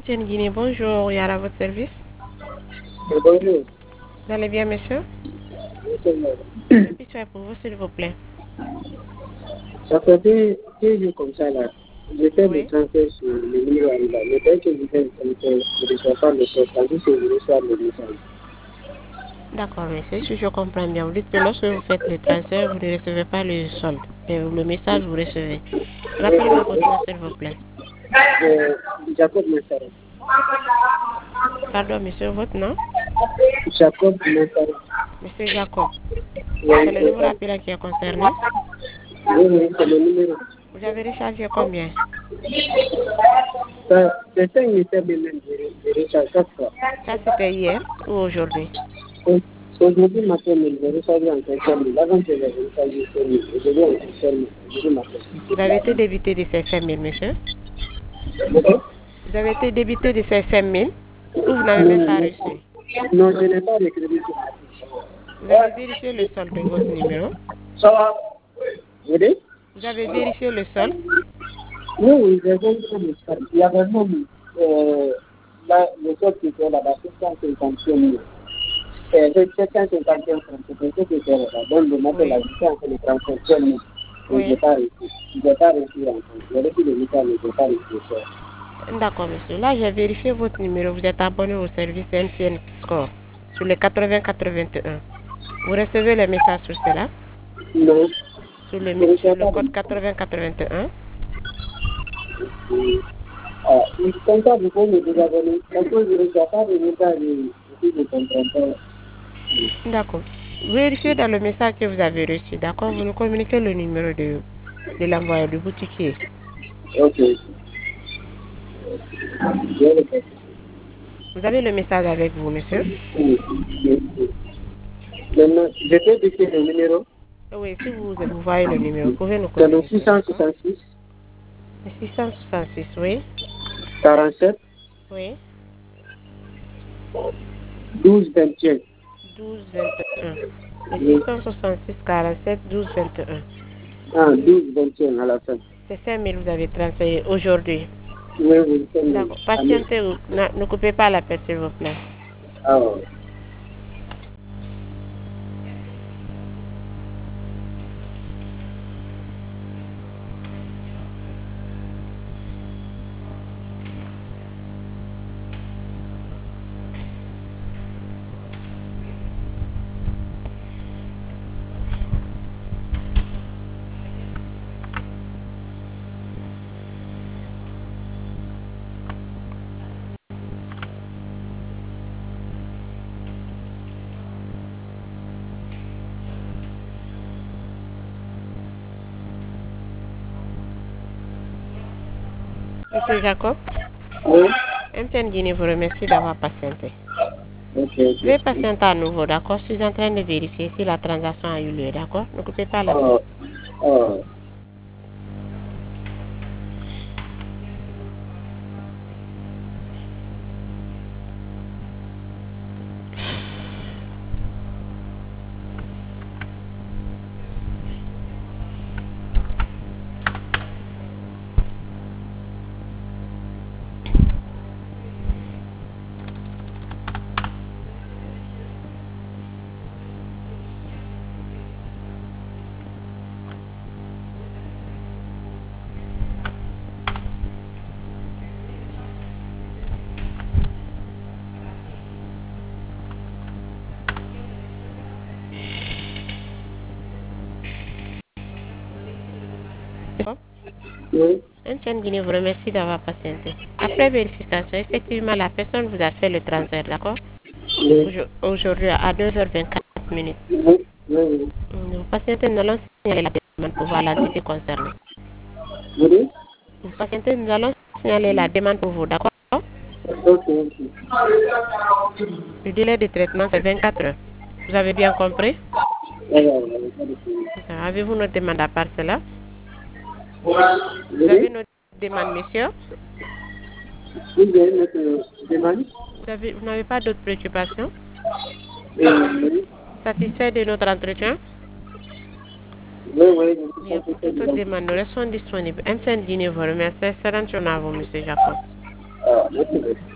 MTN Guinée, bonjour, Yara à votre service. Bonjour. Vous allez bien, monsieur? Oui, Puis faire pour vous, s'il vous plaît. ça fait deux jours comme ça là. Je fais Oui. le transfert sur le numéro arrivant. Mais dès que je fais le transfert, je ne reçois pas le poste. Tandis que je reçois le message. D'accord, monsieur, si je comprends bien, vous dites que lorsque vous faites le transfert, vous ne recevez pas le solde, mais le message, vous recevez. Rappelez-moi votre nom, s'il vous plaît. Jacob Messari. Pardon, monsieur, votre nom? Jacob Messari. Monsieur Jacob. Oui, C'est le numéro appelant qui est concerné. oui, c'est le numéro. Vous avez rechargé combien? C'est 5 messages de même, je recharge chaque fois. Ça, c'était hier ou aujourd'hui? Aujourd'hui matin, je recharge en 5 000. Avant, je l'ai rechargé 5 000. Aujourd'hui, en 5 000. Aujourd'hui matin. Vous avez été débité de ces 5 000, monsieur? Vous avez été débité de ces 5 000 ou vous n'avez même pas reçu? Non, je n'ai pas de crédit. Vous avez vérifié le solde de votre numéro? Ça va? Vous dites? Vous avez vérifié le solde? Oui, j'ai vérifié le solde. Il y avait même là, le solde qui était là-bas, 751 000. C'est 751 francs, c'est ce qui était là-bas. Donc, le matin, la justice a fait le transfert 5 000. Et je n'ai pas reçu. Je n'ai pas reçu encore. J'ai reçu le message, mais je n'ai pas reçu le solde. D'accord, monsieur. Là, j'ai vérifié votre numéro. Vous êtes abonné au service MTN Score sur le 8081. Vous recevez les messages sur cela? Non. Sur le code 8081? Comme ça, vous pouvez me désabonner. Parce que je ne reçois pas de message je ne comprends pas. D'accord. Vérifiez dans le message que vous avez reçu. D'accord? Vous nous communiquez le numéro de l'envoyeur du boutiquier. Ok. Vous avez le message avec vous, monsieur? Oui. Maintenant, je peux dicter le numéro. Oui, si vous voyez le numéro, vous pouvez nous C'est le communiquer. 666 666, oui. 47 Oui. 12 21. 12 21. Le 666 47 12 21. Ah, 12 21 à la fin. C'est 5 000 vous avez transféré aujourd'hui. Oui, oui, c'est mieux. D'accord. Patientez, ne coupez pas la paix, s'il vous plaît. Ah, ouais. Monsieur Jacob, Oui. MTN Guinée vous remercie d'avoir patienté. Ok. Veuillez patienter à nouveau, d'accord? Je suis en train de vérifier si la transaction a eu lieu, d'accord? Ne coupez pas la paix. Ah, ah. Oui. MTN Guinée vous remercie d'avoir patienté. Après vérification, effectivement, la personne vous a fait le transfert, d'accord? Oui. Aujourd'hui à 2h24 minutes. Oui. Oui. Vous patientez, nous allons signaler la demande pour voir l'entité concernée. Oui. Vous patientez, nous allons signaler la demande pour vous, d'accord? Ok. Le délai de traitement, c'est 24 heures. Vous avez bien compris? Avez-vous notre demande à part cela? Vous avez notre demande, monsieur? Oui, j'ai notre demande. Vous n'avez pas d'autres préoccupations? Oui. Satisfait de notre entretien? Oui. Bien, pour toute autre demande, nous restons disponibles. MTN Guinée vous remercie. Excellente journée à vous, monsieur Jacob. Merci beaucoup.